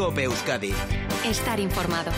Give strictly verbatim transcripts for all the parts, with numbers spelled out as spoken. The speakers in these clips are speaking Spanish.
COPE Euskadi. Estar informado.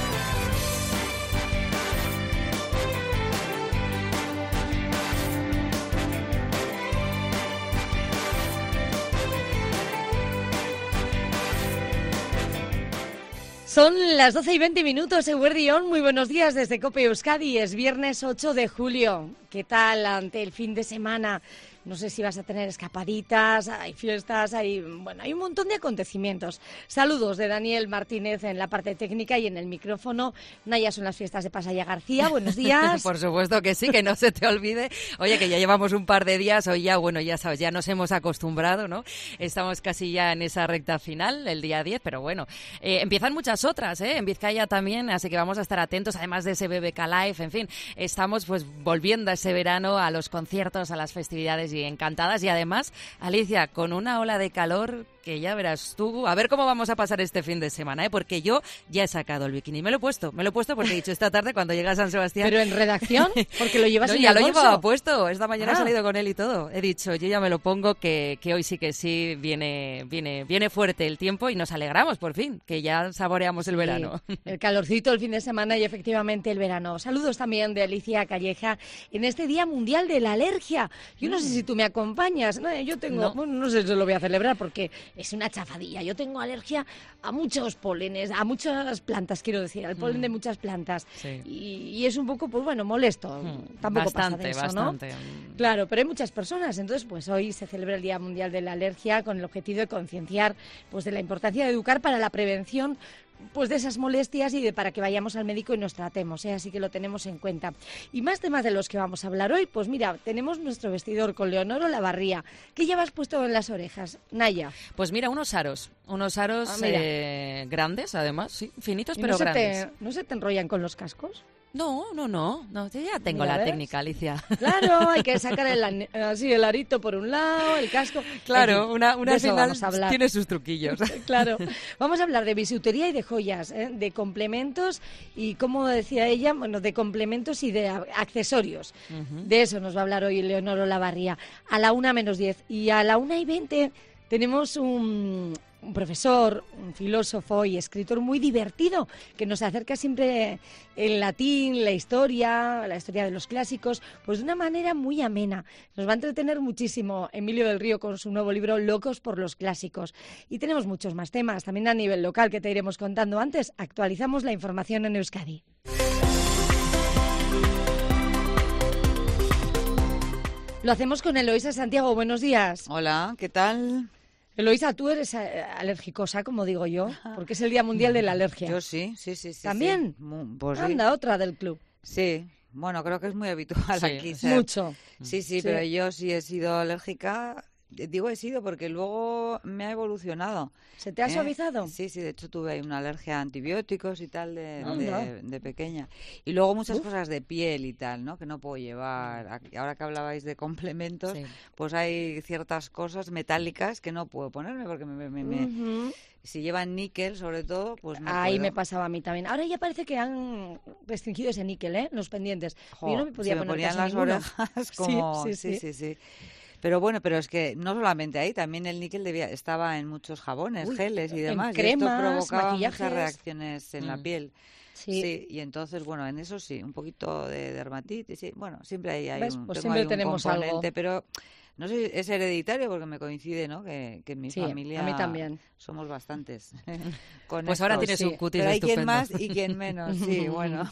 Son las doce y veinte minutos, Eguerdión. Muy buenos días desde COPE Euskadi. Es viernes ocho de julio. ¿Qué tal ante el fin de semana? No sé si vas a tener escapaditas, hay fiestas, hay bueno, hay un montón de acontecimientos. Saludos de Daniel Martínez en la parte técnica y en el micrófono. Naya, son las fiestas de Pasaya García. Buenos días. Por supuesto que sí, que no se te olvide. Oye, que ya llevamos un par de días, hoy ya, bueno, ya sabes, ya nos hemos acostumbrado, ¿no? Estamos casi ya en esa recta final, el día diez, pero bueno, eh, empiezan muchas otras, ¿eh? En Vizcaya también, así que vamos a estar atentos, además de ese B B K Live, en fin, estamos pues volviendo a ese verano, a los conciertos, a las festividades y encantadas. Y además, Alicia, con una ola de calor que ya verás tú, a ver cómo vamos a pasar este fin de semana, ¿eh? Porque yo ya he sacado el bikini, me lo he puesto, me lo he puesto porque he dicho esta tarde cuando llega a San Sebastián. ¿Pero en redacción? Porque lo llevas no, en ya el lo bolso. llevaba puesto, esta mañana Ah. he salido con él y todo. He dicho, yo ya me lo pongo, que, que hoy sí que sí viene, viene, viene fuerte el tiempo y nos alegramos por fin, que ya saboreamos el Sí, verano. el calorcito el fin de semana y efectivamente el verano. Saludos también de Alicia Calleja en este Día Mundial de la Alergia. Yo no sé si tú me acompañas, no, yo tengo, No. bueno, no sé si lo voy a celebrar porque es una chafadilla. Yo tengo alergia a muchos pólenes, a muchas plantas, quiero decir, al polen Mm. de muchas plantas. Sí. Y, y es un poco, pues bueno, molesto. Mm, Tampoco bastante, pasa de eso, bastante. ¿no? Claro, pero hay muchas personas. Entonces, pues hoy se celebra el Día Mundial de la Alergia con el objetivo de concienciar pues de la importancia de educar para la prevención pues de esas molestias y de para que vayamos al médico y nos tratemos, ¿eh? Así que lo tenemos en cuenta. Y más temas de los que vamos a hablar hoy, pues mira, tenemos nuestro vestidor con Leonor Olavarría. ¿Qué llevas puesto en las orejas, Naya? Pues mira, unos aros, unos aros Ah, mira. eh, grandes además, sí, finitos ¿Y pero no, se grandes. te, ¿No se te enrollan con los cascos? No, no, no, no, yo ya tengo Mira, la ¿ves? técnica, Alicia. Claro, hay que sacar el, an- así el arito por un lado, el casco. Claro, En fin, una, una de al eso final vamos a hablar. tiene sus truquillos. Claro, vamos a hablar de bisutería y de joyas, ¿eh? De complementos y, como decía ella, bueno, de complementos y de a- accesorios. Ujú. De eso nos va a hablar hoy Leonor Olavarría. A la una menos diez y a la una y veinte tenemos un, un profesor, un filósofo y escritor muy divertido que nos acerca siempre el latín, la historia, la historia de los clásicos, pues de una manera muy amena. Nos va a entretener muchísimo Emilio del Río con su nuevo libro Locos por los clásicos. Y tenemos muchos más temas, también a nivel local que te iremos contando antes. Actualizamos la información en Euskadi. Lo hacemos con Eloísa Santiago. Buenos días. Hola, ¿qué tal? Eloísa, tú eres eh, alergicosa, como digo yo, porque es el Día Mundial de la Alergia. Yo sí, sí, sí, sí. ¿También? Sí. Mu- Pues sí. Anda, otra del club. Sí, bueno, creo que es muy habitual Sí, aquí. ser- Mucho. Sí, sí, Sí. pero yo sí he sido alérgica. Eh, Digo he sido porque luego me ha evolucionado. ¿Se te ha ¿eh? suavizado? Sí, sí, de hecho tuve ahí una alergia a antibióticos y tal de, Anda. de, de pequeña. Y luego muchas Uf. cosas de piel y tal, ¿no? Que no puedo llevar. Aquí- Ahora que hablabais de complementos, Sí. pues hay ciertas cosas metálicas que no puedo ponerme porque me, me- me- Ujú. si llevan níquel sobre todo, pues no Ahí puedo. me pasaba a mí también. Ahora ya parece que han restringido ese níquel, ¿eh? Los pendientes. Jo, Yo no me podía se me poner ponían casi las ninguno. orejas Sí, como... sí, Sí, sí. sí, sí. Pero bueno, pero es que no solamente ahí, también el níquel debía, estaba en muchos jabones, Uy, geles y en demás. cremas, y esto provocaba maquillajes. muchas reacciones en la Mm. piel. Sí. Sí, y entonces, bueno, en eso sí, un poquito de dermatitis, sí. Bueno, siempre ahí hay ¿Ves? un, Pues tengo siempre ahí un tenemos algo. componente, pero no sé, es hereditario porque me coincide, ¿no? Que, que en mi Sí, familia a mí también. somos bastantes. Con Pues ahora esto. tienes sí. un cutis Pero hay quien estupendo. más y quien menos, sí, bueno.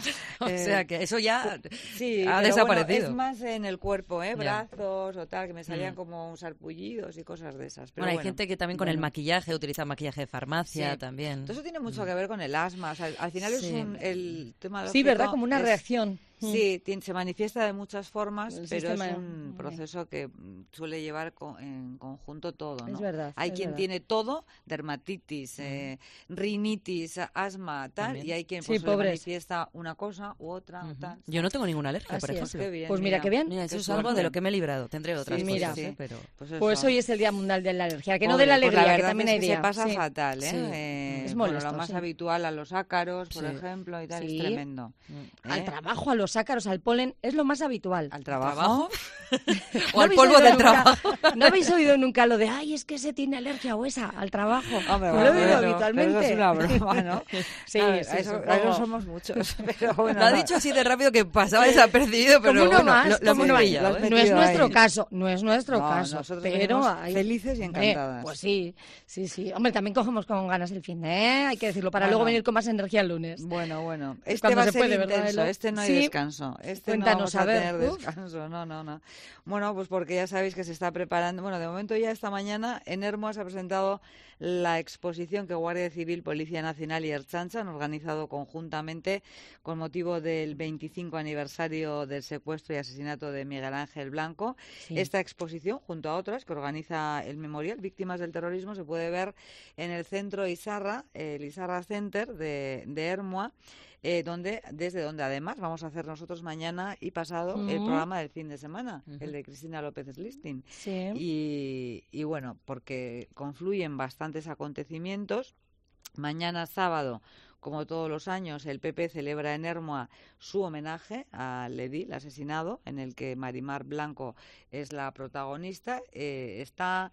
O Eh, sea que eso ya Sí, ha pero desaparecido. Bueno, es más en el cuerpo, ¿eh? Ya. Brazos o tal, que me salían Mm. como sarpullidos y cosas de esas. Pero bueno, hay bueno, gente que también con el bueno. maquillaje utiliza maquillaje de farmacia Sí. también. Todo eso tiene mucho que ver con el asma. O sea, al final Sí. es un, el tema Sí, ¿verdad? alérgico Como una es- reacción. Sí, tiene- se manifiesta de muchas formas, El pero sistema- es un proceso que mm, suele llevar co- en conjunto todo, ¿no? Es verdad, Hay es quien verdad. tiene todo, dermatitis, eh, rinitis, asma, tal, También. y hay quien Sí, pues, se le pobres. manifiesta una cosa u otra, Ujú. tal. Yo no tengo ninguna alergia, Así por es. ejemplo. Qué bien, Pues mira, qué bien. Mira, eso qué es algo suerte. de lo que me he librado. Tendré otras Sí, mira. cosas, sí. ¿eh? Pero... Pues, eso. Pues hoy es el Día Mundial de la Alergia. Que no Pobre, de la pues alegría, que verdad también es hay que día. se pasa Sí. fatal, ¿eh? Sí. Eh, Es bueno, molesto, lo más sí. habitual a los ácaros, por Sí. ejemplo, y tal, Sí. es tremendo. Mm. Al ¿eh? trabajo, a los los ácaros, al polen, es lo más habitual. ¿Al trabajo? ¿O al polvo del nunca, trabajo? ¿No habéis oído nunca lo de, ay, es que ese tiene alergia o esa al trabajo? Hombre, lo bueno, he oído bueno, habitualmente. pero eso es una broma, ¿no? Sí, A ver, sí, eso, supongo. eso somos muchos. Pero bueno, Lo ha no. dicho así de rápido que pasaba desapercibido, pero Como uno bueno, más, lo, lo como hemos uno más. pillado, Lo has ¿eh? No es metido nuestro ahí. caso, no es nuestro No, caso, nosotros pero venimos hay... felices y Hombre, encantadas. pues sí, sí, sí. Hombre, también cogemos con ganas el fin de, ¿eh? Hay que decirlo, para Bueno. luego venir con más energía el lunes. Bueno, bueno. Este Cuando va a se ser puede, ¿verdad, intenso, Elo? este no hay Sí. descanso. Este Cuéntanos, no vamos a, a ver, tener uf. descanso, no, no, no. Bueno, pues porque ya sabéis que se está preparando, bueno, de momento ya esta mañana en Ermua se ha presentado la exposición que Guardia Civil, Policía Nacional y Ertzaintza han organizado conjuntamente con motivo del veinticinco aniversario del secuestro y asesinato de Miguel Ángel Blanco. Sí. Esta exposición, junto a otras que organiza el Memorial Víctimas del Terrorismo, se puede ver en el centro Izarra, el Izarra Center de, de Ermua, eh, donde, desde donde además vamos a hacer nosotros mañana y pasado Uh-huh. el programa del fin de semana, Uh-huh. el de Cristina López Slisting. Sí. Y, y bueno, porque confluyen bastantes acontecimientos. Mañana sábado, como todos los años, el P P celebra en Ermua su homenaje al edil asesinado, en el que Marimar Blanco es la protagonista. Eh, está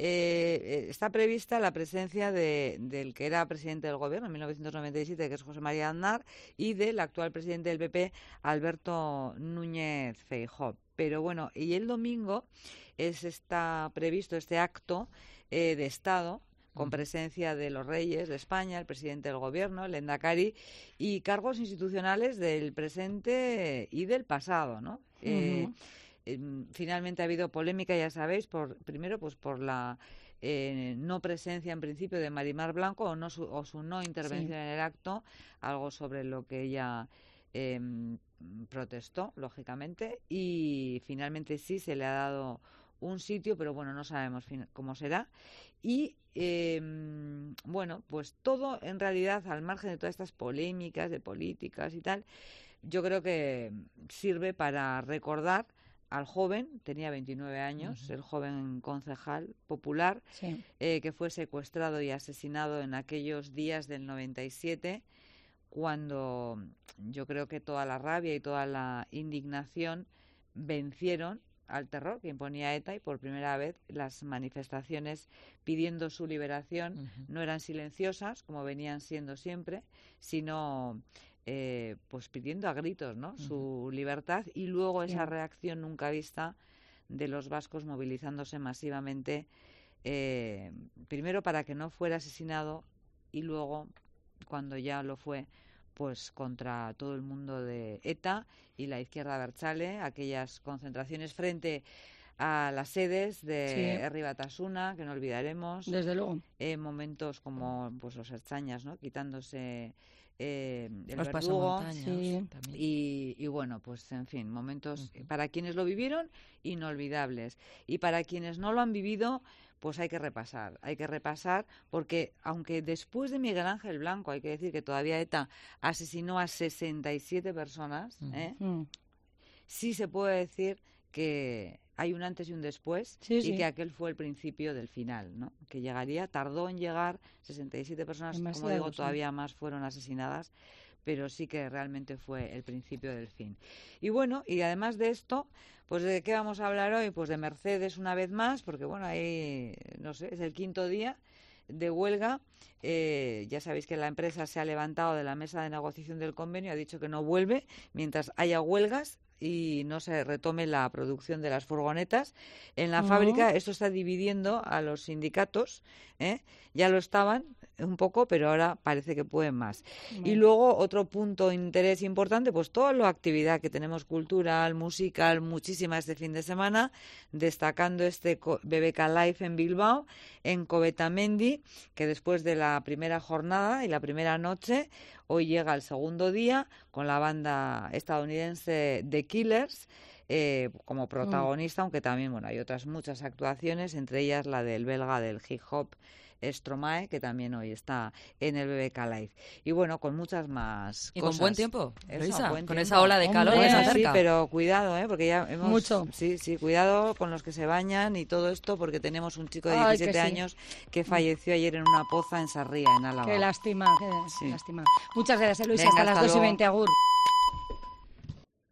eh, está prevista la presencia de, del que era presidente del gobierno en mil novecientos noventa y siete, que es José María Aznar, y del actual presidente del P P, Alberto Núñez Feijóo. Pero bueno, y el domingo es está previsto este acto eh, de Estado, con presencia de los reyes de España, el presidente del gobierno, el Endacari, y cargos institucionales del presente y del pasado, ¿no? Uh-huh. Eh, eh, finalmente ha habido polémica, ya sabéis, por primero pues por la eh, no presencia en principio de Marimar Blanco o, no su, o su no intervención sí. en el acto, algo sobre lo que ella eh, protestó, lógicamente, y finalmente sí se le ha dado un sitio, pero bueno, no sabemos cómo será. Y eh, bueno, pues todo en realidad, al margen de todas estas polémicas de políticas y tal, yo creo que sirve para recordar al joven, tenía veintinueve años, uh-huh. el joven concejal popular, sí. eh, que fue secuestrado y asesinado en aquellos días del noventa y siete, cuando yo creo que toda la rabia y toda la indignación vencieron al terror que imponía ETA, y por primera vez las manifestaciones pidiendo su liberación uh-huh. no eran silenciosas, como venían siendo siempre, sino eh, pues pidiendo a gritos, ¿no? Uh-huh. su libertad, y luego esa sí. reacción nunca vista de los vascos movilizándose masivamente, eh, primero para que no fuera asesinado, y luego, cuando ya lo fue, pues contra todo el mundo de ETA y la izquierda abertzale, aquellas concentraciones frente a las sedes de sí. Herri Batasuna, que no olvidaremos. Desde luego. Eh, momentos como pues los Ertzainas, ¿no? Quitándose eh, el los verdugo. Sí. Y, y bueno, pues en fin, momentos uh-huh. para quienes lo vivieron, inolvidables. Y para quienes no lo han vivido, pues hay que repasar, hay que repasar, porque aunque después de Miguel Ángel Blanco, hay que decir que todavía ETA asesinó a sesenta y siete personas, ¿eh? uh-huh. sí se puede decir que hay un antes y un después, sí, y sí. que aquel fue el principio del final, ¿no? Que llegaría, tardó en llegar, sesenta y siete personas, demasiado, como digo, todavía sí. más fueron asesinadas, pero sí que realmente fue el principio del fin. Y bueno, y además de esto, pues ¿de qué vamos a hablar hoy? Pues de Mercedes una vez más, porque bueno, ahí, no sé, es el quinto día de huelga. Eh, ya sabéis que la empresa se ha levantado de la mesa de negociación del convenio, ha dicho que no vuelve mientras haya huelgas y no se retome la producción de las furgonetas. En la uh-huh. fábrica esto está dividiendo a los sindicatos, ¿eh? Ya lo estaban un poco, pero ahora parece que pueden más. Uh-huh. Y luego otro punto de interés importante, pues toda la actividad que tenemos cultural, musical, muchísima este fin de semana, destacando este B B K Live en Bilbao, en Covetamendi, que después de la primera jornada y la primera noche, hoy llega el segundo día con la banda estadounidense The Killers eh, como protagonista, mm. aunque también bueno hay otras muchas actuaciones, entre ellas la del belga del hip hop Stromae, que también hoy está en el B B K Live. Y bueno, con muchas más y cosas. con buen tiempo, Eso, Luisa, buen con tiempo. esa ola de calor Hombre, que se Sí, acerca. pero cuidado, ¿eh? Porque ya hemos... Mucho. Sí, sí, cuidado con los que se bañan y todo esto, porque tenemos un chico de Ay, diecisiete que sí. años que falleció ayer en una poza en Sarría, en Álava. Qué lástima, qué Sí. lástima. Muchas gracias, Luisa. Venga, hasta las hasta dos y luego. veinte, agur.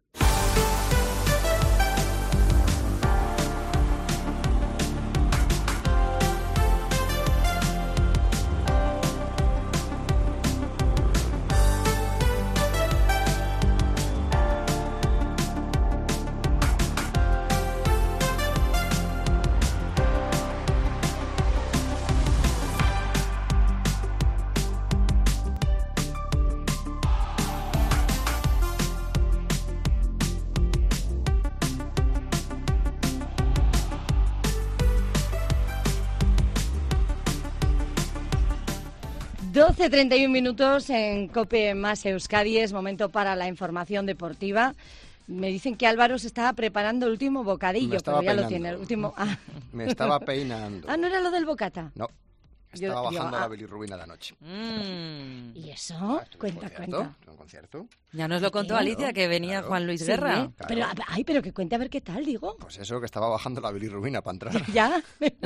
doce treinta y uno minutos en COPE más Euskadi, es momento para la información deportiva. Me dicen que Álvaro se estaba preparando el último bocadillo, pero ya peinando. lo tiene. El último... ah. Me estaba peinando. Ah, ¿no era lo del bocata? No. Estaba Yo- bajando yo- la ah. bilirrubina de anoche. Mm. ¿Y eso? Ah, estuve en un Cuenta, concierto, cuenta. en un concierto. Ya nos lo contó Claro, Alicia, que venía claro. Juan Luis Sí, Guerra. ¿eh? Pero, ay, pero que cuente a ver qué tal, digo. Pues eso, que estaba bajando la bilirrubina para entrar. ¿Ya?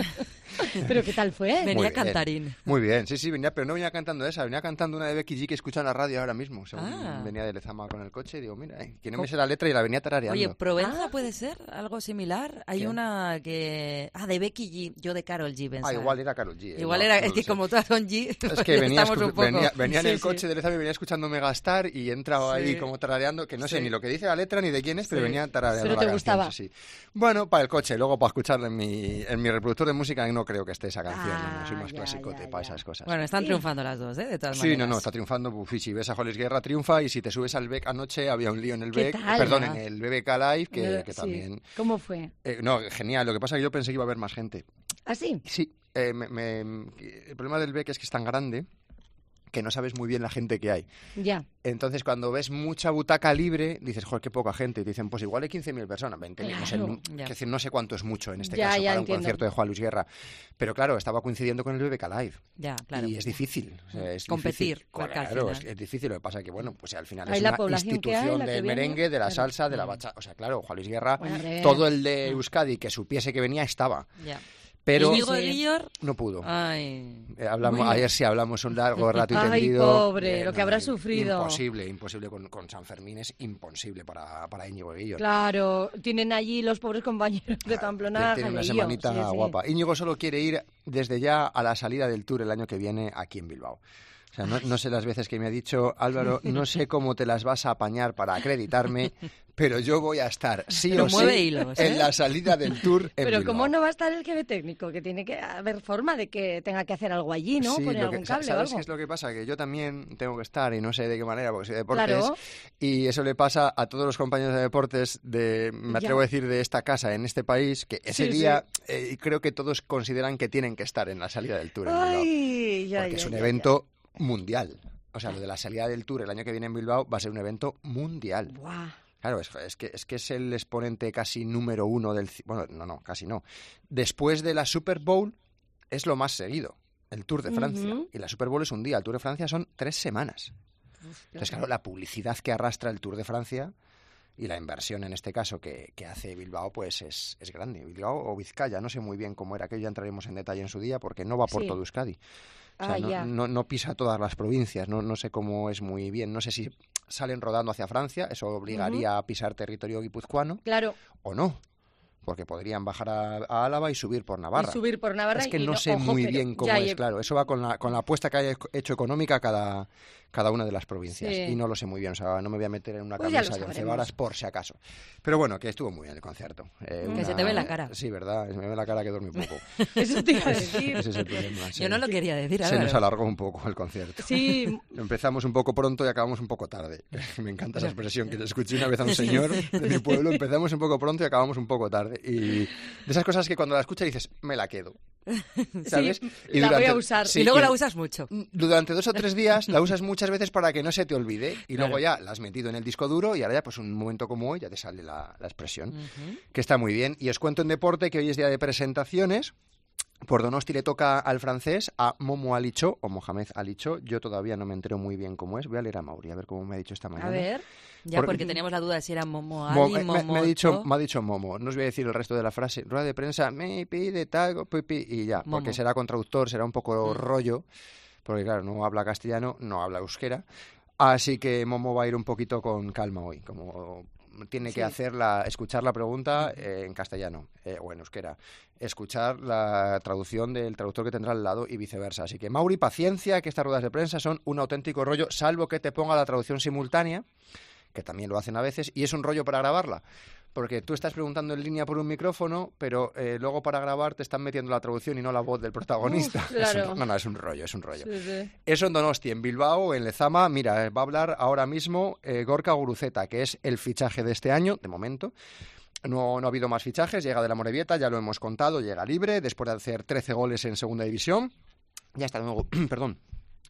¿Pero qué tal fue? Venía Muy bien. cantarín. Muy bien, sí, sí, venía, pero no venía cantando esa, venía cantando una de Becky G que escucha en la radio ahora mismo. Según Ah. venía de Lezama con el coche y digo, mira, eh, que no Co- me sé la letra y la venía tarareando. Oye, ¿Provenza Ah. puede ser algo similar? Hay ¿Quién? una que... Ah, de Becky G, yo de Karol G, ah, pensaba. igual era Karol G. eh, Igual no, era, no es lo que sé. como todas son G, Es que venía, estamos escu- un poco... venía, venía en Sí, el sí. coche de Lezama y venía escuchando Megastar y he entrado Sí. ahí como tarareando, que no sé Sí. ni lo que dice la letra ni de quién es, pero Sí. venía tarareando Pero la te canción, gustaba. sí, sí. Bueno, para el coche, luego para escucharla en mi, en mi reproductor de música no creo que esté esa canción, no, no, soy Ah, más ya, clasicote ya, para ya. esas cosas. Bueno, están Sí. triunfando las dos, ¿eh? De todas Sí, maneras. no, no, está triunfando. Uf, y si ves a Juan Luis Guerra, triunfa. Y si te subes al B E C anoche, había un lío en el ¿Qué B E C, tal? perdón, Ah. en el B B K Live, que, Eh, que sí. también... ¿Cómo fue? eh, no, genial. Lo que pasa es que yo pensé que iba a haber más gente. ¿Ah, sí? Sí, eh, me- me- el problema del B E C es que es tan grande que no sabes muy bien la gente que hay. Ya. Entonces, cuando ves mucha butaca libre, dices, joder, qué poca gente. Y te dicen, pues igual hay quince mil personas, veinte mil. No sé, Claro. nu- Ya. es decir, no sé cuánto es mucho en este Ya, caso ya para entiendo. un concierto de Juan Luis Guerra. Pero claro, estaba coincidiendo con el B B K Live. Ya, claro. Y es difícil. o sea, es Competir, difícil. porque al Claro, es, final- es difícil. Lo que pasa es que, bueno, pues al final Hay es la una población que hay, institución la que del viene, merengue, de la claro. salsa, de la Mm. bachata. O sea, claro, Juan Luis Guerra, Bueno, a ver. todo el de Euskadi que supiese que venía estaba. Ya. Pero Íñigo Sí. Guillor, no pudo. ay... Eh, hablamos, Bueno. Ayer sí hablamos un largo rato y Ay, tendido. pobre, lo que habrá im- sufrido. Imposible, imposible con, con San Fermín, es imposible para, para Íñigo Guillor. Claro, tienen allí los pobres compañeros de Pamplona. Tiene una jaleillo. semanita Sí, sí. guapa. Íñigo solo quiere ir desde ya a la salida del Tour el año que viene aquí en Bilbao. O sea, no, no sé las veces que me ha dicho, Álvaro, no sé cómo te las vas a apañar para acreditarme, pero yo voy a estar sí Pero o mueve sí hilos, ¿eh? en la salida del Tour en Pero Bilbao. ¿cómo no va a estar el jefe técnico? Que tiene que haber forma de que tenga que hacer algo allí, ¿no? Sí, Poner lo que- algún cable o ¿sabes algo. qué es lo que pasa? Que yo también tengo que estar y no sé de qué manera porque soy de deportes Claro. y eso le pasa a todos los compañeros de deportes de, me Ya. atrevo a decir, de esta casa, en este país, que ese Sí, día eh, creo que todos consideran que tienen que estar en la salida del Tour en Bilbao. Ay, ya, Porque ya, es un ya, evento mundial. O sea, lo de la salida del Tour el año que viene en Bilbao va a ser un evento mundial. ya. Buah. Claro, es, es que, es que es el exponente casi número uno del... ci- Bueno, no, no, casi no. Después de la Super Bowl es lo más seguido, el Tour de Francia. Ujú. Y la Super Bowl es un día, el Tour de Francia son tres semanas. Entonces, claro, la publicidad que arrastra el Tour de Francia y la inversión en este caso que, que hace Bilbao, pues es, es grande. Bilbao o Vizcaya, no sé muy bien cómo era, que ya entraremos en detalle en su día, porque no va por Sí. todo Euskadi. O sea, Ah, no, ya. no, no pisa todas las provincias, no, no sé cómo es muy bien. No sé si salen rodando hacia Francia, eso obligaría a pisar territorio guipuzcoano, Claro, o no, porque podrían bajar a, a Álava y subir por Navarra. y subir por Navarra. Es que y no sé ojo, muy pero bien cómo ya es, hay- claro. Eso va con la, con la apuesta que haya hecho económica cada, cada una de las provincias. Sí. Y no lo sé muy bien, o sea, no me voy a meter en una Pues ya camisa lo de once sabremos. varas por si acaso. Pero bueno, que estuvo muy bien el concierto. Eh, Que una- se te ve la cara. Sí, ¿verdad? Se me ve la cara que duerme poco. Eso te iba a decir. Ese es el problema. sí. Yo no lo quería decir, Se Álvaro. nos alargó un poco el concierto. Sí, Empezamos un poco pronto y acabamos un poco tarde. Me encanta esa expresión que le escuché una vez a un señor de mi pueblo. Empezamos un poco pronto y acabamos un poco tarde. Y de esas cosas que cuando la escuchas dices, me la quedo. ¿Sabes? Sí, la voy a usar. sí, y luego y- la usas mucho. Durante dos o tres días la usas muchas veces para que no se te olvide y Claro. luego ya la has metido en el disco duro y ahora ya pues un momento como hoy ya te sale la, la expresión, Ujú. que está muy bien. Y os cuento en deporte que hoy es día de presentaciones. Por Donosti le toca al francés, a Momo Alicho, o Mohamed Alicho. Yo todavía no me entero muy bien cómo es. Voy a leer a Mauri, a ver cómo me ha dicho esta mañana. a ver. Ya, Por- porque teníamos la duda de si era Momo Mo- Ali, eh, me, Momo me ha dicho, Cho. me ha dicho Momo. No os voy a decir el resto de la frase. Rueda de prensa, me pide tal, pipi, y ya. Momo. Porque será con traductor, será un poco Mm. rollo. Porque claro, no habla castellano, no habla euskera. Así que Momo va a ir un poquito con calma hoy. Como tiene que Sí. hacer la, escuchar la pregunta eh, en castellano eh, o en euskera. Escuchar la traducción del traductor que tendrá al lado y viceversa. Así que, Mauri, paciencia, que estas ruedas de prensa son un auténtico rollo, salvo que te ponga la traducción simultánea, que también lo hacen a veces, y es un rollo para grabarla. Porque tú estás preguntando en línea por un micrófono, pero eh, luego para grabar te están metiendo la traducción y no la voz del protagonista. Uf, Es un- claro. no, no, es un rollo, es un rollo. Sí, sí. Eso en Donosti, en Bilbao, en Lezama. Mira, eh, va a hablar ahora mismo eh, Gorka Guruceta, que es el fichaje de este año, de momento. No, no ha habido más fichajes, llega de la Morevieta, ya lo hemos contado, llega libre, después de hacer trece goles en segunda división. Ya está de nuevo, perdón,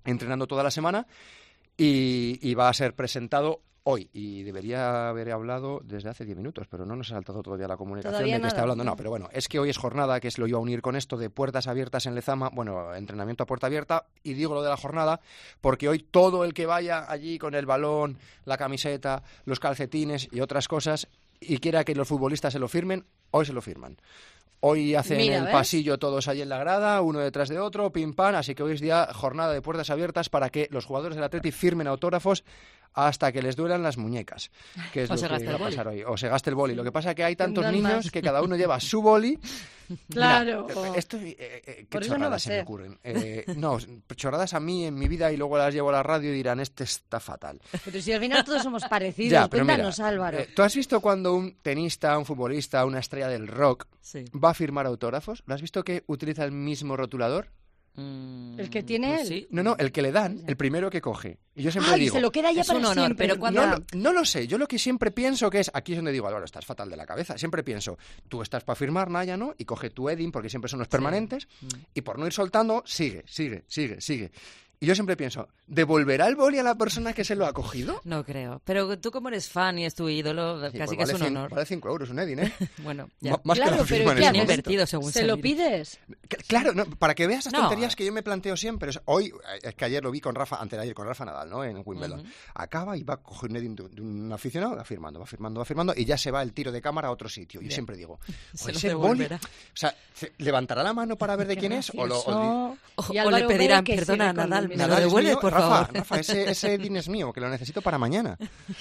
entrenando toda la semana y, y va a ser presentado hoy, y debería haber hablado desde hace diez minutos, pero no nos ha saltado todavía la comunicación Todavía de que nada. está hablando. No, pero bueno, es que hoy es jornada, que es lo iba a unir con esto de puertas abiertas en Lezama, bueno, entrenamiento a puerta abierta, y digo lo de la jornada porque hoy todo el que vaya allí con el balón, la camiseta, los calcetines y otras cosas, y quiera que los futbolistas se lo firmen, hoy se lo firman. Hoy hacen Mira, el ¿ves? pasillo todos allí en la grada, uno detrás de otro, pim pam, así que hoy es día jornada de puertas abiertas para que los jugadores del Atleti firmen autógrafos hasta que les duelan las muñecas, que es O lo se que gaste va el a boli. pasar hoy. O se gaste el boli. Lo que pasa es que hay tantos Tendrán niños más. que cada uno lleva su boli. Claro. Mira, esto, eh, eh, qué Por eso no va a chorradas se me ser. ocurren. Eh, no, chorradas a mí en mi vida y luego las llevo a la radio y dirán, este está fatal. Pero si al final todos somos parecidos, Ya, pero mira, cuéntanos, Álvaro. eh, ¿tú has visto cuando un tenista, un futbolista, una estrella del rock Sí. va a firmar autógrafos? ¿Lo has visto que utiliza el mismo rotulador? Mm, ¿El que tiene pues él? sí. No, no, el que le dan, el primero que coge. Y yo siempre Ay, digo... se lo queda ya es para un honor, siempre. pero cuando- No, Ya. lo- no lo sé, yo lo que siempre pienso que es, aquí es donde digo, Álvaro, estás fatal de la cabeza, siempre pienso, tú estás para firmar, Naya, ¿no? Y coge tu Edding, porque siempre son los permanentes, Mm. y por no ir soltando, sigue, sigue, sigue, sigue. Y yo siempre pienso, ¿devolverá el boli a la persona que se lo ha cogido? No creo. Pero tú como eres fan y es tu ídolo, Sí, casi pues que es vale un cien- honor. Vale cinco euros un Edding, ¿eh? Bueno, ya. Ma- Más Claro, que lo pero firman ¿qué en haces? el momento. Invertido según ¿Se se lo mire. pides? C- Claro, no, para que veas las No. tonterías que yo me planteo siempre. O sea, hoy, eh, es que ayer lo vi con Rafa, antes de ayer con Rafa Nadal, ¿no? En Wimbledon. Ujú. Acaba y va a coger un Edding de, de un aficionado, va firmando, va firmando, va firmando, y ya se va el tiro de cámara a otro sitio. Yo Bien. siempre digo, Se "Pues lo ese boli, devolverá. o sea, ¿se- ¿levantará la mano para ver de Qué quién es? O, lo, o di- gracioso. O- Y o Álvaro le pedirán, ve que perdona, sigue con Nadal, lo ¿me mismo. lo Nadal es devuelves, mío? por Rafa, favor? Rafa, ese, ese Edding es mío, que lo necesito para mañana.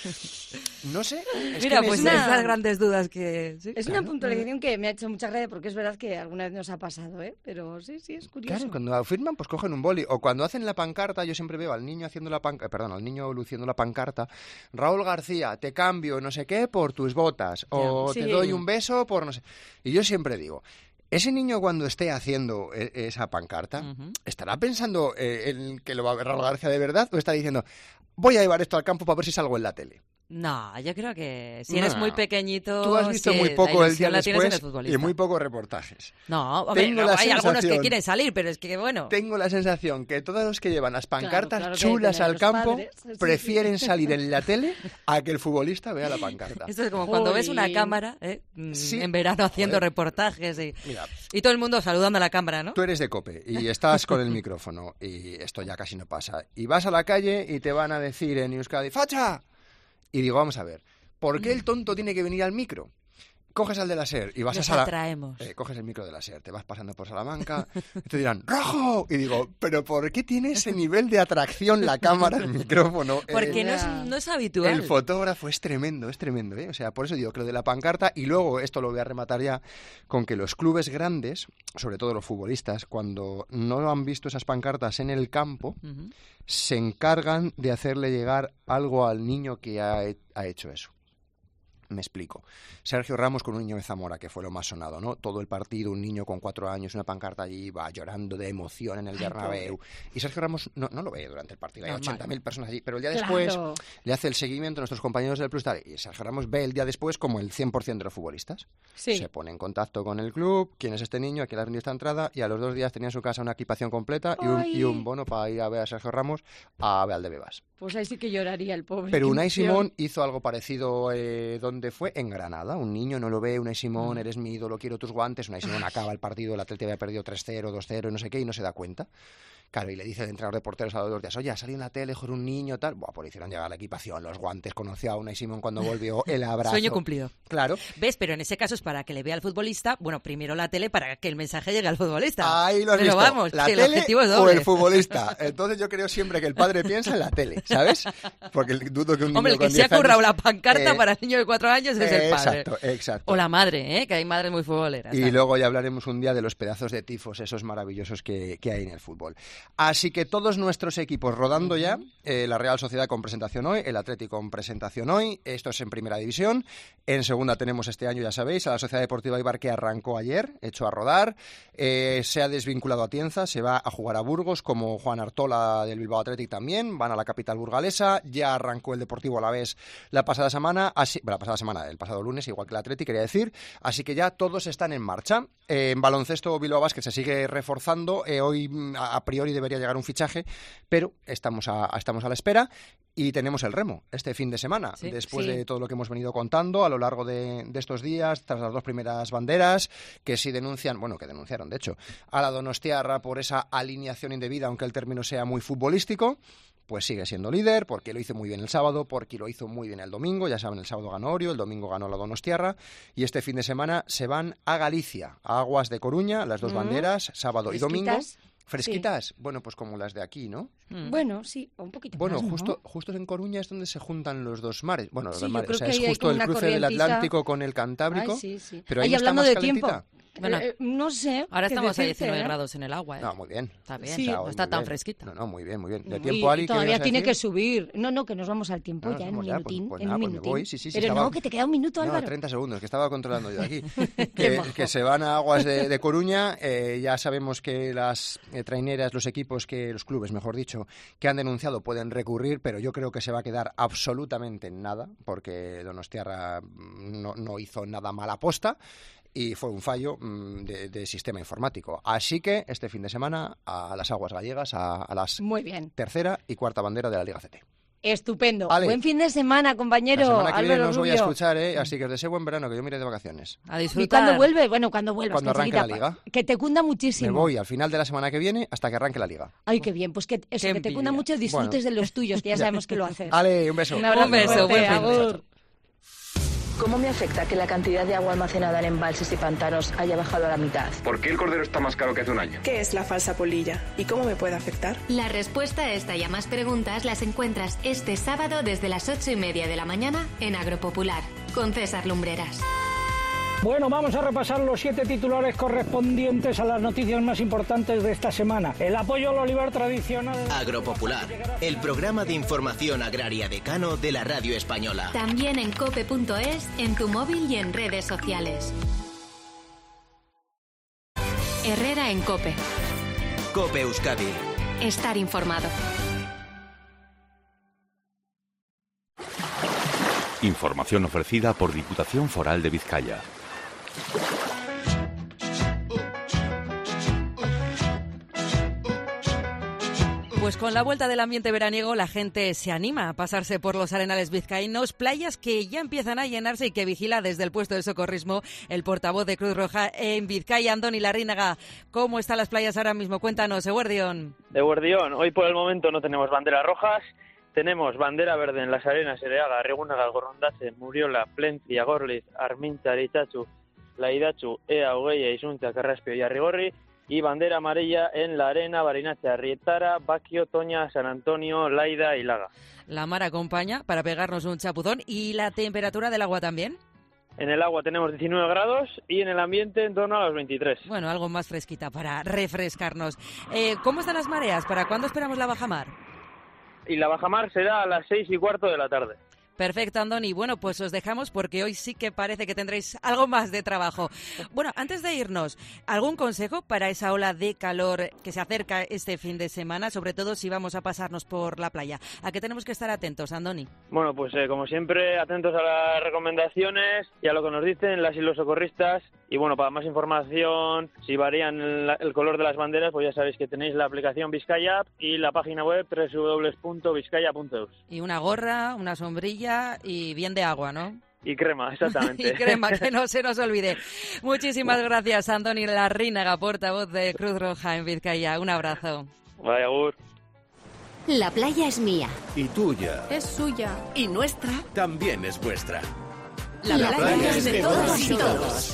No sé. es Mira, que pues me- una- esas grandes dudas que... sí. Es una puntualización que me ha hecho mucha gracia porque es verdad que alguna vez nos ha pasado, ¿eh? Pero sí, sí, es curioso. Claro, cuando firman, pues cogen un boli. O cuando hacen la pancarta, yo siempre veo al niño haciendo la pancarta, perdón, al niño luciendo la pancarta. Raúl García, te cambio no sé qué por tus botas. O Ya, te sí. doy un beso por no sé. Y yo siempre digo, ese niño cuando esté haciendo e- esa pancarta, Ujú. ¿estará pensando eh, en que lo va a ver Raúl García de verdad? ¿O está diciendo, voy a llevar esto al campo para ver si salgo en la tele? No, yo creo que si eres No. muy pequeñito... Tú has visto sí, muy la poco el ilusión día la tienes en el después y futbolista. muy pocos reportajes. No, hombre, Tengo luego la hay algunos que sensación- quieren salir, pero es que bueno... Tengo la sensación que todos los que llevan las pancartas claro que chulas tienen al los campo padres, sí, sí. prefieren salir en la tele a que el futbolista vea la pancarta. Esto es como cuando ves una Jolín. cámara ¿eh? Mm, Sí. en verano haciendo Joder. reportajes y, Mira, y todo el mundo saludando a la cámara, ¿no? tú eres de COPE y estás con el micrófono y esto ya casi no pasa. Y vas a la calle y te van a decir en Euskadi, ¡facha! Y digo, vamos a ver, ¿por qué el tonto tiene que venir al micro? Coges al de la SER y vas Nos a Sala... atraemos. Eh, coges el micro de la SER, te vas pasando por Salamanca y te dirán, ¡rojo! Y digo, ¿pero por qué tiene ese nivel de atracción la cámara, el micrófono? Porque Eh, no es, Ya. no es habitual. El fotógrafo es tremendo, es tremendo, ¿eh? O sea, por eso digo que lo de la pancarta, y luego esto lo voy a rematar ya, con que los clubes grandes, sobre todo los futbolistas, cuando no han visto esas pancartas en el campo, Ujú. se encargan de hacerle llegar algo al niño que ha, he- ha hecho eso. Me explico. Sergio Ramos con un niño de Zamora, que fue lo más sonado, ¿no? Todo el partido, un niño con cuatro años, una pancarta allí, va llorando de emoción en el Ay, Bernabéu. Y Sergio Ramos no, no lo ve durante el partido, hay Normal. ochenta mil personas allí, pero el día después Claro. le hace el seguimiento a nuestros compañeros del Plus, tal, y Sergio Ramos ve el día después como el cien por ciento de los futbolistas. Sí. Se pone en contacto con el club, quién es este niño, a quién le ha vendido esta entrada, y a los dos días tenía en su casa una equipación completa y un, Ay. y un bono para ir a ver a Sergio Ramos a Valdebebas. Pues ahí sí que lloraría el pobre. Pero qué Unai emoción. Simón hizo algo parecido, eh, ¿dónde fue? En Granada. Un niño no lo ve, Unai Simón, Mm. eres mi ídolo, quiero tus guantes. Unai Simón acaba el partido, el Atleti había perdido tres cero, dos cero y no sé qué, y no se da cuenta. Claro, y le dice el entrenador de porteros a los dos días, oye, ha salido en la tele, joder, un niño, tal. Buah, pues le hicieron llegar la equipación, los guantes, conoció a Unai Simón cuando volvió, el abrazo. Sueño cumplido. Claro. ¿Ves? Pero en ese caso es para que le vea al futbolista, bueno, primero la tele para que el mensaje llegue al futbolista. Ahí lo has Pero visto. vamos, la que el tele objetivo es o doble. el futbolista. Entonces yo creo siempre que el padre piensa en la tele, ¿sabes? Porque dudo que un niño Hombre, el que con se ha diez currado años- la pancarta eh, para el niño de cuatro años es el padre. Exacto, exacto. O la madre, ¿eh? Que hay madres muy futboleras. Y ¿sabes? luego ya hablaremos un día de los pedazos de tifos, esos maravillosos que, que hay en el fútbol. Así que todos nuestros equipos rodando ya, eh, la Real Sociedad con presentación hoy, el Atlético con presentación hoy, esto es en primera división. En segunda tenemos este año, ya sabéis, a la Sociedad Deportiva Eibar, que arrancó ayer, hecho a rodar, eh, se ha desvinculado a Tienza, se va a jugar a Burgos, como Juan Artola del Bilbao Athletic también, van a la capital burgalesa, ya arrancó el Deportivo Alavés la pasada semana, así, bueno, la pasada semana, el pasado lunes, igual que el Athletic, quería decir, así que ya todos están en marcha. Eh, en baloncesto, Bilbao Basket se sigue reforzando, eh, hoy a, a priori januario debería llegar un fichaje, pero estamos a, estamos a la espera. Y tenemos el remo este fin de semana, sí, después sí. de todo lo que hemos venido contando a lo largo de, de estos días, tras las dos primeras banderas, que sí denuncian, bueno, que denunciaron, de hecho, a la donostiarra por esa alineación indebida, aunque el término sea muy futbolístico, pues sigue siendo líder, porque lo hizo muy bien el sábado, porque lo hizo muy bien el domingo, ya saben, el sábado ganó Orio, el domingo ganó la donostiarra, y este fin de semana se van a Galicia, a Aguas de Coruña, las dos mm. banderas, sábado y domingo. ¿Fresquitas? Sí. Bueno, pues como las de aquí, ¿no? Mm. Bueno, sí, un poquito bueno, más, ¿no? justo, justo en Coruña es donde se juntan los dos mares. Bueno, sí, los mares, yo creo o sea, que es justo el cruce del Atlántico con el Cantábrico. Ay, sí, sí. Pero ahí Ay, no hablando está más de tiempo. calentita. Bueno, eh, no sé. Ahora estamos a diecinueve ¿eh? grados en el agua. ¿eh? No, muy bien. Está bien, sí. o sea, no está tan bien. fresquita. No, no, muy bien, muy bien. De Y tiempo, Ali, todavía ¿qué tiene decir? que subir. No, no, que nos vamos al tiempo no, ya, en un ya, minutín. Pues, pues en nada, un pues me minutín. voy, sí, sí, sí, Pero estaba... no, que te queda un minuto, Álvaro. No, treinta segundos, que estaba controlando yo aquí. que, que se van a Aguas de, de Coruña. Eh, ya sabemos que las eh, traineras, los equipos, que los clubes, mejor dicho, que han denunciado pueden recurrir, pero yo creo que se va a quedar absolutamente en nada, porque Donostiarra no, no hizo nada mala aposta y fue un fallo mmm, de, de sistema informático. Así que este fin de semana a las aguas gallegas, a, a las Muy bien. tercera y cuarta bandera de la Liga C T. Estupendo. Ale. Buen fin de semana, compañero. La semana que viene Álvaro no os voy a Rubio. escuchar, ¿eh? Así que os deseo buen verano, que yo me iré de vacaciones. A ¿Y disfrutar. cuándo vuelve? Bueno, cuando vuelvas. Cuando arranque Conchita, la Liga. Que te cunda muchísimo. Me voy al final de la semana que viene hasta que arranque la Liga. Ay, qué bien. Pues que eso, Qué que te cunda envidia. mucho, disfrutes Bueno. de los tuyos, que ya sabemos que lo haces. Ale, un beso. Un abrazo Un beso, fuerte, buen fin de agur. ¿Cómo me afecta que la cantidad de agua almacenada en embalses y pantanos haya bajado a la mitad? ¿Por qué el cordero está más caro que hace un año? ¿Qué es la falsa polilla y cómo me puede afectar? La respuesta a esta y a más preguntas las encuentras este sábado desde las ocho y media de la mañana en Agropopular, con César Lumbreras. Bueno, vamos a repasar los siete titulares correspondientes a las noticias más importantes de esta semana. El apoyo al olivar tradicional. Agropopular, el programa de información agraria decano de la radio española. También en cope punto es, en tu móvil y en redes sociales. Herrera en COPE. COPE Euskadi. Estar informado. Información ofrecida por Diputación Foral de Vizcaya. Pues con la vuelta del ambiente veraniego la gente se anima a pasarse por los arenales vizcaínos, playas que ya empiezan a llenarse y que vigila desde el puesto de socorrismo el portavoz de Cruz Roja en Vizcaya, Andoni Larrínaga. ¿Cómo están las playas ahora mismo? Cuéntanos, Eguerdión. Eguerdión, hoy por el momento no tenemos banderas rojas, tenemos bandera verde en Las Arenas, Ereaga, Arrigunaga, Gorrondache, Muriola, Plencia, Gorliz, Armintza, Aritxatxu, Laidatxu, Ea, Ogeia, Isunta, Carraspio y Arrigorri, y bandera amarilla en La Arena, Barinache, Arrietara, Baquio, Toña, San Antonio, Laida y Laga. La mar acompaña para pegarnos un chapuzón. ¿Y la temperatura del agua también? En el agua tenemos diecinueve grados y en el ambiente en torno a los veintitrés. Bueno, algo más fresquita para refrescarnos. Eh, ¿Cómo están las mareas? ¿Para cuándo esperamos la bajamar? Y la bajamar será a las seis y cuarto de la tarde. Perfecto, Andoni. Bueno, pues os dejamos porque hoy sí que parece que tendréis algo más de trabajo. Bueno, antes de irnos, ¿algún consejo para esa ola de calor que se acerca este fin de semana, sobre todo si vamos a pasarnos por la playa? ¿A qué tenemos que estar atentos, Andoni? Bueno, pues eh, como siempre, atentos a las recomendaciones y a lo que nos dicen las y los socorristas. Y bueno, para más información, si varían el, el color de las banderas, pues ya sabéis que tenéis la aplicación Vizcaya App y la página web doble u doble u doble u punto vizcaya punto eus. Y una gorra, una sombrilla y bien de agua, ¿no? Y crema, exactamente. Y crema, que no se nos olvide. Muchísimas gracias, Andoni Larrínaga, portavoz de Cruz Roja en Vizcaya. Un abrazo. Vaya, agur. La playa es mía. Y tuya. Es suya. Y nuestra. También es vuestra. La, la playa, playa es de, de todos y todos.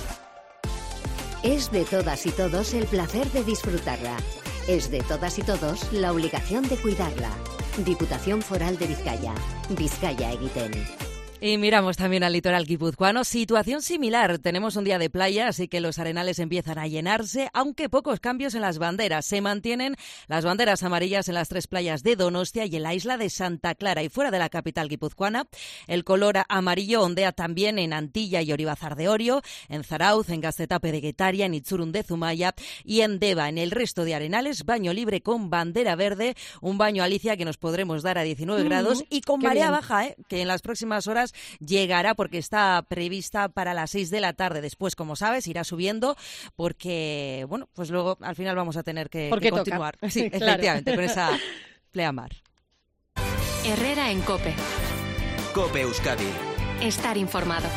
Es de todas y todos el placer de disfrutarla. Es de todas y todos la obligación de cuidarla. Diputación Foral de Vizcaya. Vizcaya Egiten. Y miramos también al litoral guipuzcoano. Situación similar. Tenemos un día de playa, así que los arenales empiezan a llenarse, aunque pocos cambios en las banderas. Se mantienen las banderas amarillas en las tres playas de Donostia y en la isla de Santa Clara. Y fuera de la capital guipuzcoana, el color amarillo ondea también en Antilla y Oribazar de Orio, en Zarauz, en Gaztetape de Guetaria, en Itzurun de Zumaya y en Deva. En el resto de arenales, baño libre con bandera verde, un baño, Alicia, que nos podremos dar a diecinueve grados y con marea baja, ¿eh? Que en las próximas horas horas llegará, porque está prevista para las seis de la tarde. Después, como sabes, irá subiendo porque, bueno, pues luego al final vamos a tener que, que continuar. Toca. Sí, Claro. efectivamente, con esa pleamar. Herrera en COPE. COPE Euskadi. Estar informado.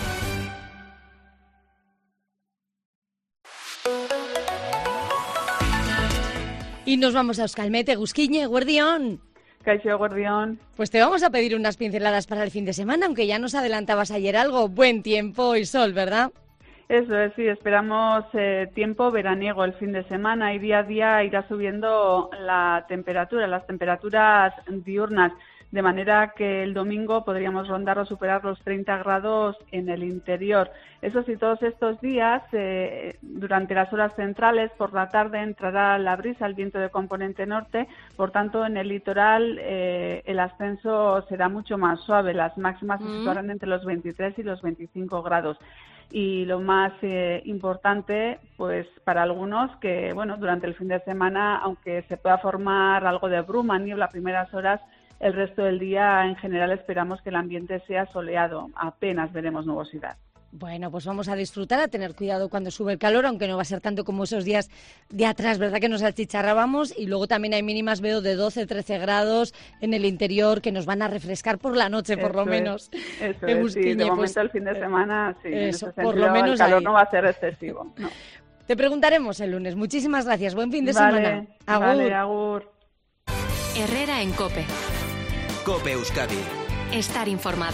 Y nos vamos a Euskalmete, Gusquiñe, Guardión. Caixo, Guardión. Pues te vamos a pedir unas pinceladas para el fin de semana, aunque ya nos adelantabas ayer algo. Buen tiempo y sol, ¿verdad? Eso es, sí, esperamos eh, tiempo veraniego el fin de semana y día a día irá subiendo la temperatura, las temperaturas diurnas, de manera que el domingo podríamos rondar o superar los treinta grados en el interior. Eso sí, todos estos días, eh, durante las horas centrales, por la tarde entrará la brisa, el viento de componente norte, por tanto en el litoral eh, el ascenso será mucho más suave, las máximas se Mm. situarán entre los veintitrés y los veinticinco grados. Y lo más eh, importante, pues para algunos, que bueno, durante el fin de semana, aunque se pueda formar algo de bruma, niebla a primeras horas, el resto del día en general esperamos que el ambiente sea soleado, apenas veremos nubosidad. Bueno, pues vamos a disfrutar, a tener cuidado cuando sube el calor, aunque no va a ser tanto como esos días de atrás, ¿verdad? Que nos achicharrábamos. Y luego también hay mínimas, veo, de doce, trece grados en el interior, que nos van a refrescar por la noche, por Eso lo es, menos. Eso Eh, es, sí, de Gusquiñe, momento pues, el fin de semana, sí, en eso, ese por sentido, lo menos el calor ahí. no va a ser excesivo. No. Te preguntaremos el lunes. Muchísimas gracias. Buen fin de Vale, semana. Agur. vale, agur. Herrera en COPE. COPE Euskadi. Estar informado.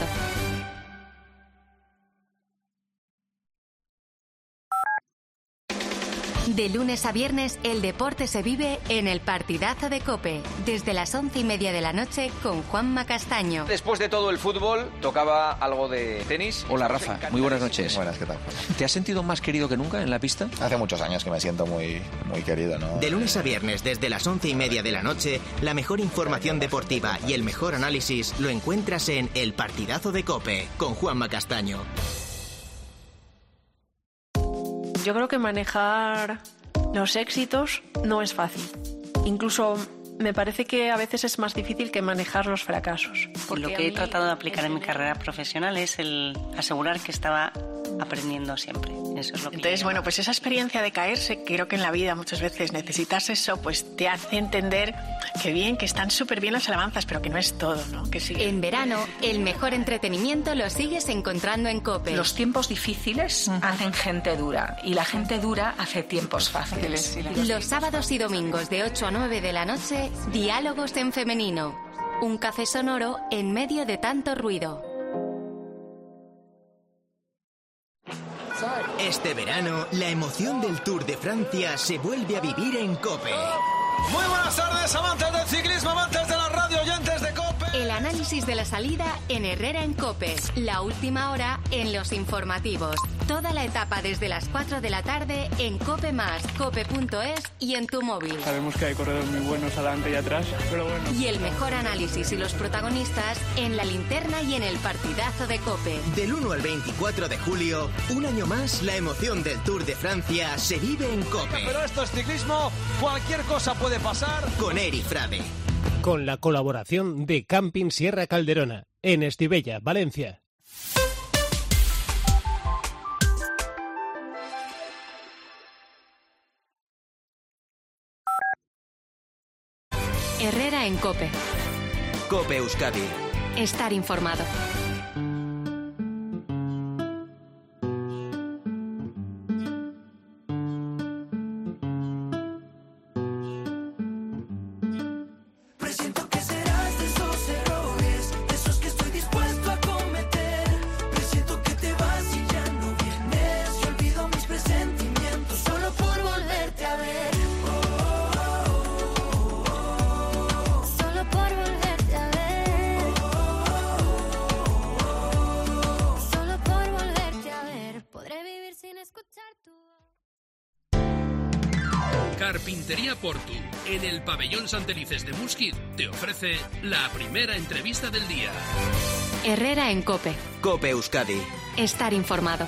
De lunes a viernes, el deporte se vive en el partidazo de COPE, desde las once y media de la noche con Juanma Castaño. Después de todo el fútbol, tocaba algo de tenis. Hola Rafa, muy buenas noches. Buenas, ¿qué tal? ¿Te has sentido más querido que nunca en la pista? Hace muchos años que me siento muy, muy querido, ¿no? De lunes a viernes, desde las once y media de la noche, la mejor información deportiva y el mejor análisis lo encuentras en El Partidazo de COPE, con Juanma Castaño. Yo creo que manejar los éxitos no es fácil. Incluso me parece que a veces es más difícil que manejar los fracasos. Lo que he tratado de aplicar en mi carrera profesional es el asegurar que estaba aprendiendo siempre. Eso es lo que Entonces, bueno, pues esa experiencia de caerse, creo que en la vida muchas veces necesitas eso, pues te hace entender que bien, que están súper bien las alabanzas, pero que no es todo, ¿no? Que sí. En verano, el mejor entretenimiento lo sigues encontrando en COPE. Los tiempos difíciles uh-huh. hacen gente dura y la gente dura hace tiempos fáciles. Los sábados y domingos de ocho a nueve de la noche, Diálogos en Femenino. Un café sonoro en medio de tanto ruido. Este verano, la emoción del Tour de Francia se vuelve a vivir en COPE. Muy buenas tardes, amantes del ciclismo, amantes de la radio, oyentes de COPE. El análisis de la salida en Herrera en COPE. La última hora en los informativos. Toda la etapa desde las cuatro de la tarde en COPE más, cope punto es y en tu móvil. Sabemos que hay corredores muy buenos adelante y atrás, pero bueno. Y el mejor análisis y los protagonistas en la linterna y en el partidazo de COPE. Del uno al veinticuatro de julio, un año más, la emoción del Tour de Francia se vive en COPE. Pero esto es ciclismo, cualquier cosa puede pasar. Con Eri Frade. Con la colaboración de Camping Sierra Calderona, en Estivella, Valencia. Herrera en COPE. COPE Euskadi. Estar informado. Presiento que serás de esos errores, de esos que estoy dispuesto a cometer. Presiento que te vas y ya no vienes. Y olvido mis presentimientos solo por volverte a ver. Carpintería Portu, en el pabellón Santelices de Musquit, te ofrece la primera entrevista del día. Herrera en COPE. COPE Euskadi. Estar informado.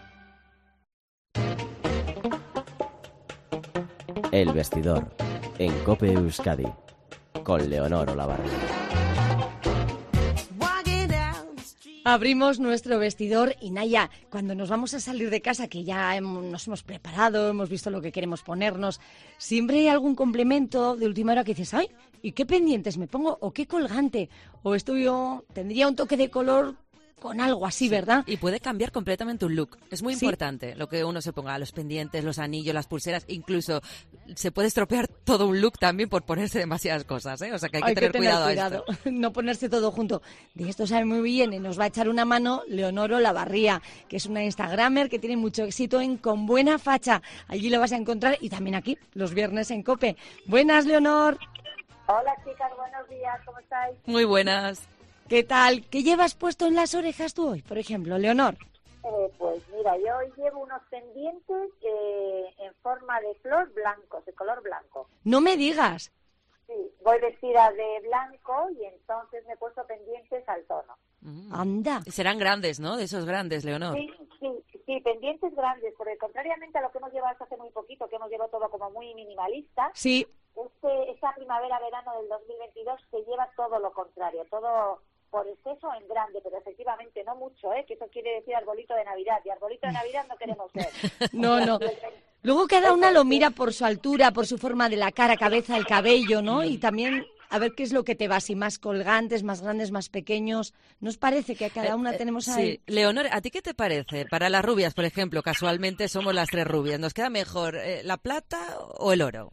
El vestidor, en COPE Euskadi, con Leonor Olavarría. Abrimos nuestro vestidor y Naya, cuando nos vamos a salir de casa, que ya hemos, nos hemos preparado, hemos visto lo que queremos ponernos, siempre hay algún complemento de última hora que dices, ay, ¿y qué pendientes me pongo? ¿O qué colgante? O esto yo tendría un toque de color con algo así, ¿verdad? Y puede cambiar completamente un look. Es muy Sí. importante lo que uno se ponga, los pendientes, los anillos, las pulseras, incluso se puede estropear todo un look también por ponerse demasiadas cosas, ¿eh? O sea que hay que Hay tener, que tener cuidado, cuidado, a esto. no ponerse todo junto. De esto sabe muy bien y nos va a echar una mano Leonor Olavarría, que es una instagramer que tiene mucho éxito en Con Buena Facha. Allí lo vas a encontrar y también aquí, los viernes en COPE. Buenas, Leonor. Hola chicas, buenos días, ¿cómo estáis? Muy buenas. ¿Qué tal? ¿Qué llevas puesto en las orejas tú hoy, por ejemplo, Leonor? Eh, pues mira, yo hoy llevo unos pendientes eh, en forma de flor blancos, de color blanco. No me digas. Sí, voy vestida de blanco y entonces me he puesto pendientes al tono. Anda. Serán grandes, ¿no? De esos grandes, Leonor. Sí, sí, sí, pendientes grandes, porque contrariamente a lo que hemos llevado hasta hace muy poquito, que hemos llevado todo como muy minimalista, Sí. este, esta primavera-verano del dos mil veintidós se lleva todo lo contrario, todo por exceso en grande, pero efectivamente no mucho, ¿eh? Que eso quiere decir arbolito de Navidad, y arbolito de Navidad no queremos ser. No, no. Luego cada una lo mira por su altura, por su forma de la cara, cabeza, el cabello, ¿no? Y también a ver qué es lo que te va, si más colgantes, más grandes, más pequeños. ¿Nos parece que a cada una Eh, eh, tenemos ahí? Sí, Leonor, ¿a ti qué te parece? Para las rubias, por ejemplo, casualmente somos las tres rubias. ¿Nos queda mejor eh, la plata o el oro?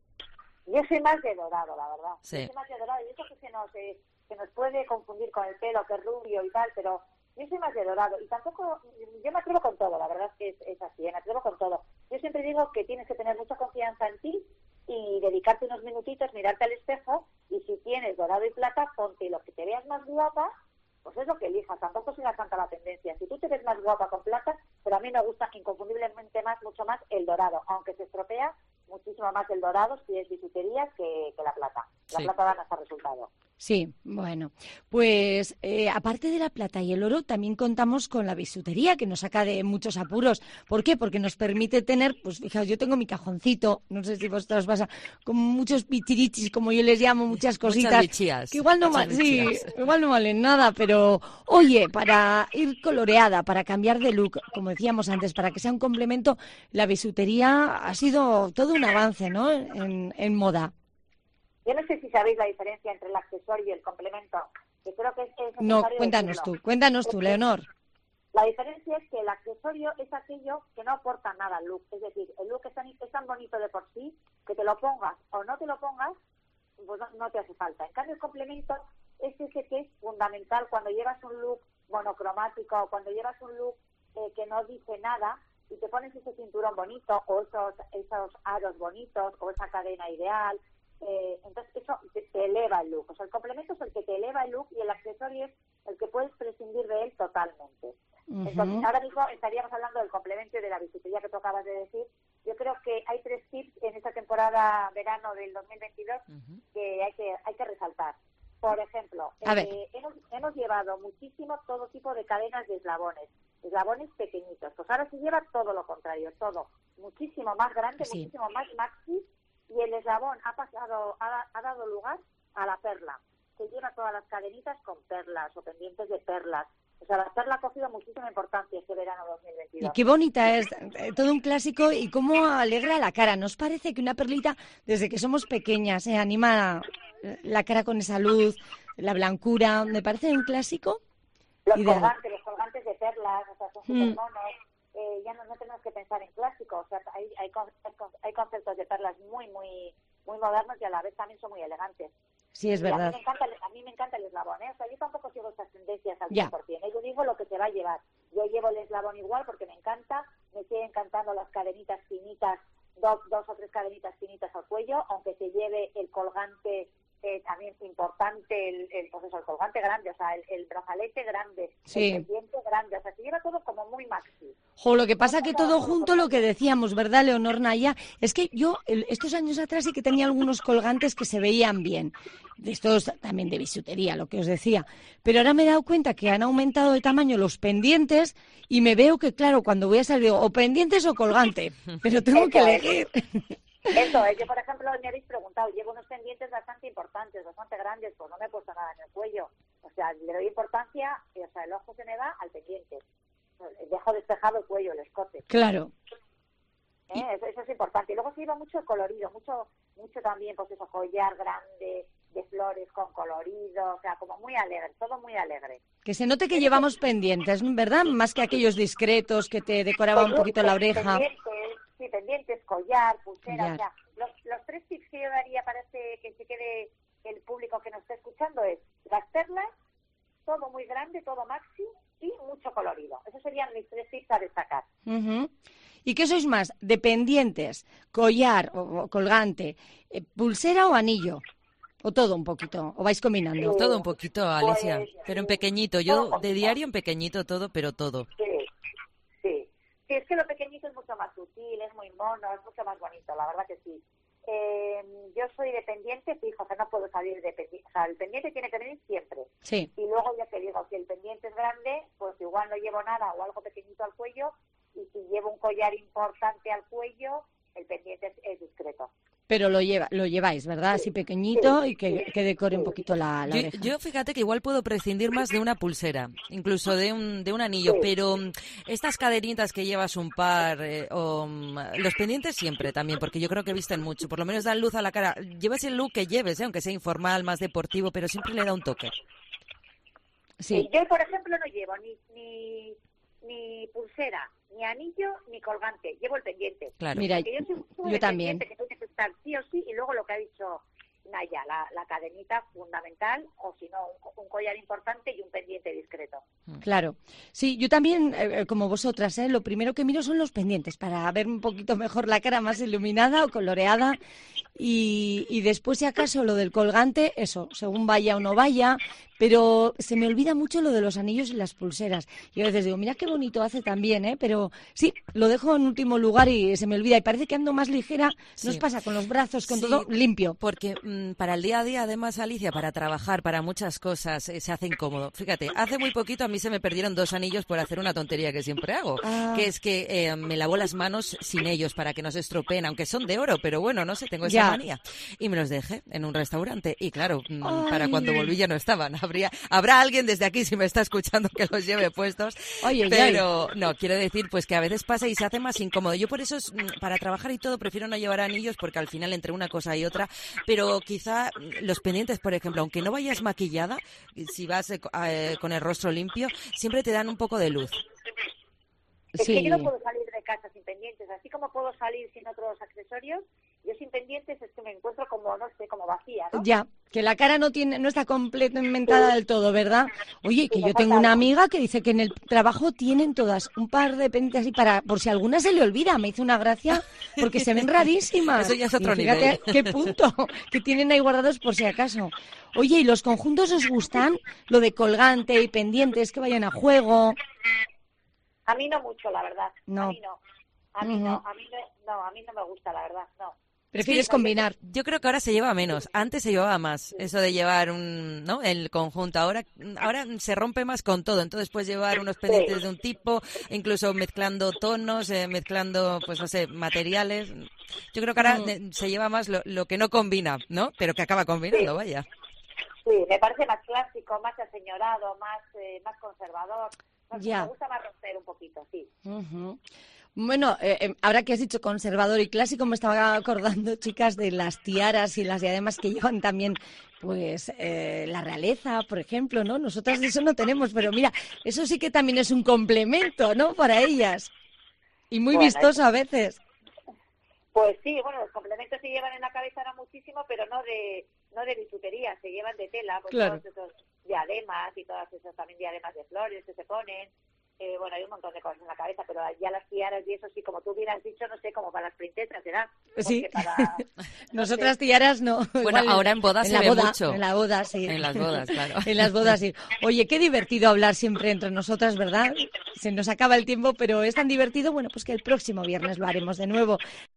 Yo soy más de dorado, la verdad. Sí. Yo soy más de dorado. Y eso que se nos, eh, se nos puede confundir con el pelo, que es rubio y tal, pero yo soy más de dorado. Y tampoco, yo me atrevo con todo, la verdad es que es, es así, ¿eh? Me atrevo con todo. Yo siempre digo que tienes que tener mucha confianza en ti y dedicarte unos minutitos, mirarte al espejo, y si tienes dorado y plata, ponte lo que te veas más guapa, pues es lo que elijas. Tampoco sigas tanta la tendencia. Si tú te ves más guapa con plata, pero a mí me gusta inconfundiblemente más, mucho más el dorado, aunque se estropea muchísimo más el dorado si es bisutería que, que la plata. La Sí. plata da mejor resultado. Sí, bueno, pues eh, aparte de la plata y el oro, también contamos con la bisutería, que nos saca de muchos apuros. ¿Por qué? Porque nos permite tener, pues fijaos, yo tengo mi cajoncito, no sé si vosotros pasa, con muchos pichirichis, como yo les llamo, muchas cositas. Muchas bichías, Que igual no, muchas va- sí, bichías. igual no valen nada, pero oye, para ir coloreada, para cambiar de look, como decíamos antes, para que sea un complemento, la bisutería ha sido todo un avance, ¿no? En, en moda. Yo no sé si sabéis la diferencia entre el accesorio y el complemento, que creo que es, es No, necesario cuéntanos decirlo. tú, cuéntanos tú, Es que Leonor. La diferencia es que el accesorio es aquello que no aporta nada al look. Es decir, el look es tan, es tan bonito de por sí que te lo pongas o no te lo pongas, pues no, no te hace falta. En cambio, el complemento es ese que es fundamental cuando llevas un look monocromático o cuando llevas un look eh, que no dice nada y te pones ese cinturón bonito o esos, esos aros bonitos o esa cadena ideal. Eh, entonces eso te, te eleva el look. O sea, el complemento es el que te eleva el look y el accesorio es el que puedes prescindir de él totalmente. Ujú. Entonces, ahora mismo estaríamos hablando del complemento y de la bisutería que tú acabas de decir. Yo creo que hay tres tips en esta temporada verano del dos mil veintidós que hay que hay que resaltar. Por ejemplo, A ver. eh, hemos, hemos llevado muchísimo todo tipo de cadenas de eslabones, eslabones pequeñitos. Pues ahora se lleva todo lo contrario, todo muchísimo más grande, Sí. muchísimo más maxi, y el eslabón ha pasado, ha, ha dado lugar a la perla, que lleva todas las cadenitas con perlas o pendientes de perlas. O sea, la perla ha cogido muchísima importancia este verano dos mil Y veintidós. qué bonita es, eh, todo un clásico y cómo alegra la cara. ¿Nos parece que una perlita, desde que somos pequeñas, eh, anima la cara con esa luz, la blancura? ¿Me parece un clásico? Los Ideal. colgantes, los colgantes de perlas, o sea, son Mm. súper monos. Eh, ya no, no tenemos que pensar en clásicos. O sea, hay, hay, con- hay conceptos de perlas muy, muy, muy modernos y a la vez también son muy elegantes. Sí, es Y a verdad. mí me encanta, el- a mí me encanta el eslabón, ¿eh? O sea, yo tampoco sigo estas tendencias al Ya. cien por ciento. ¿eh? Yo digo lo que te va a llevar. Yo llevo el eslabón igual porque me encanta. Me siguen encantando las cadenitas finitas, dos, dos o tres cadenitas finitas al cuello, aunque se lleve el colgante eh, también importante, el, el, pues eso, el colgante grande, o sea, el, el brazalete grande, Sí. el pendiente grande. O sea, se lleva todo como muy maxi. Jo, lo que pasa que todo junto, lo que decíamos, ¿verdad, Leonor Naya? Es que yo, el- estos años atrás sí que tenía algunos colgantes que se veían bien. De estos también de bisutería, lo que os decía. Pero ahora me he dado cuenta que han aumentado de tamaño los pendientes y me veo que, claro, cuando voy a salir, digo, o pendientes o colgante. Pero tengo que Eso es. elegir. Eso es, yo por ejemplo me habéis preguntado, llevo unos pendientes bastante importantes, bastante grandes, pues no me he puesto nada en el cuello, o sea, le doy importancia, y, o sea, el ojo se me Claro. ¿Eh? Eso, eso es importante. Y luego se lleva mucho colorido, mucho mucho también, pues eso, collar grande, de flores con colorido, o sea, como muy alegre, todo muy alegre. Que se note que llevamos pendientes, ¿verdad? Más que aquellos discretos que te decoraban un poquito la oreja. Pendientes, sí, pendientes, collar, pulsera, Collar. o sea, los, los tres tips que yo daría para este, que se quede el público que nos está escuchando es las perlas, todo muy grande, todo maxi y mucho colorido. Esos serían mis tres tips a destacar. Uh-huh. ¿Y qué sois más? ¿De pendientes, collar o, o colgante, eh, pulsera o anillo? ¿O todo un poquito? ¿O vais combinando? Todo un poquito, Alicia, Pues, pero en pequeñito. Yo todo de diario en pequeñito todo, pero todo. Sí, sí. Sí, es que lo pequeñito es mucho más sutil, es muy mono, es mucho más bonito, la verdad que sí. Eh, yo soy dependiente, fijo, o sea, no puedo salir de pendiente. O sea, el pendiente tiene que venir siempre. Sí. Y luego ya te digo, si el pendiente es grande, pues igual no llevo nada o algo pequeñito al cuello. Y si llevo un collar importante al cuello, el pendiente es, es discreto. Pero lo lleva, lo lleváis, ¿verdad? Así pequeñito y que, que decore un poquito la, la Yo, oreja. yo fíjate que igual puedo prescindir más de una pulsera, incluso de un, de un anillo, pero mm, estas cadenitas que llevas un par, eh, o mm, los pendientes siempre también, porque yo creo que visten mucho, por lo menos dan luz a la cara. Lleves el look que lleves, ¿eh? Aunque sea informal, más deportivo, pero siempre le da un toque. Sí. Yo, por ejemplo, no llevo ni, ni, ni pulsera, ni anillo, ni colgante. Llevo el pendiente. Claro. Mira, Porque yo, soy yo de también. pendiente, que tiene que estar sí o sí, y luego lo que ha dicho Naya, la, la cadenita fundamental, o si no, un, un collar importante y un pendiente discreto. Claro. Sí, yo también, eh, como vosotras, ¿eh? Lo primero que miro son los pendientes para ver un poquito mejor la cara más iluminada o coloreada. Y, y después, si acaso, lo del colgante, eso, según vaya o no vaya. Pero se me olvida mucho lo de los anillos y las pulseras. Y a veces digo, mira qué bonito hace también, ¿eh? Pero sí, lo dejo en último lugar y se me olvida. Y parece que ando más ligera. Sí. ¿No os pasa? Con los brazos, con Sí, todo limpio. Porque mm, para el día a día, además, Alicia, para trabajar, para muchas cosas, eh, se hace incómodo. Fíjate, hace muy poquito a mí se me perdieron dos anillos por hacer una tontería que siempre hago, Ah. que es que eh, me lavo las manos sin ellos para que no se estropeen, aunque son de oro, pero bueno, no sé, tengo esa Ya. manía. Y me los dejé en un restaurante y claro, mm, Ay. para cuando volví ya no estaban. Habría, habrá alguien desde aquí, si me está escuchando, que los lleve puestos, Oye, pero no, quiero decir pues que a veces pasa y se hace más incómodo. Yo por eso, es, mm, para trabajar y todo, prefiero no llevar anillos porque al final entre una cosa y otra, pero quizá mm, los pendientes, por ejemplo, aunque no vayas maquillada, si vas eh, co- eh, con el rostro limpio, siempre te dan un poco de luz. Es Sí. que yo no puedo salir de casa sin pendientes, así como puedo salir sin otros accesorios, yo sin pendientes es que me encuentro como, no sé, como vacía, ¿no? Ya, que la cara no tiene, no está completamente del todo, ¿verdad? Oye, que Sí, me yo tengo falta una algo. amiga que dice que en el trabajo tienen todas un par de pendientes así para, por si alguna se le olvida, me hizo una gracia, porque se ven rarísimas. Eso ya es otro Y fíjate nivel. qué punto, que tienen ahí guardados por si acaso. Oye, ¿y los conjuntos os gustan? Lo de colgante y pendientes que vayan a juego. A mí no mucho, la verdad. No. A mí no. A mí Ujú. no, a mí no, no, a mí no me gusta, la verdad, no. Prefieres combinar. Yo creo que ahora se lleva menos. Antes se llevaba más. Eso de llevar un, ¿no? El conjunto. Ahora, ahora se rompe más con todo. Entonces puedes llevar unos pendientes de un tipo, incluso mezclando tonos, eh, mezclando, pues no sé, materiales. Yo creo que ahora Mm. eh, se lleva más lo, lo que no combina, ¿no? Pero que acaba combinando, Sí. vaya. Sí, me parece más clásico, más aseñorado, más, eh, más conservador. No sé, Ya. Me gusta más romper un poquito, sí. Ujú. Bueno, eh, eh, ahora que has dicho conservador y clásico, me estaba acordando, chicas, de las tiaras y las diademas que llevan también, pues, eh, la realeza, por ejemplo, ¿no? Nosotras eso no tenemos, pero mira, eso sí que también es un complemento, ¿no? Para ellas. Y muy Bueno, vistoso a veces. Pues sí, bueno, los complementos se llevan en la cabeza ahora muchísimo, pero no de no de bisutería, se llevan de tela, pues Claro. todos esos diademas y todas esas también diademas de flores que se ponen. Eh, bueno, hay un montón de cosas en la cabeza, pero ya las tiaras y eso sí, como tú hubieras dicho, no sé, como para las princesas, ¿será? Sí. Porque para- Nosotras tiaras no. Bueno, Igual ahora en bodas en se la ve boda, mucho. En la boda, sí. En las bodas, claro. En las bodas, sí. Oye, qué divertido hablar siempre entre nosotras, ¿verdad? Se nos acaba el tiempo, pero es tan divertido, bueno, pues que el próximo viernes lo haremos de nuevo.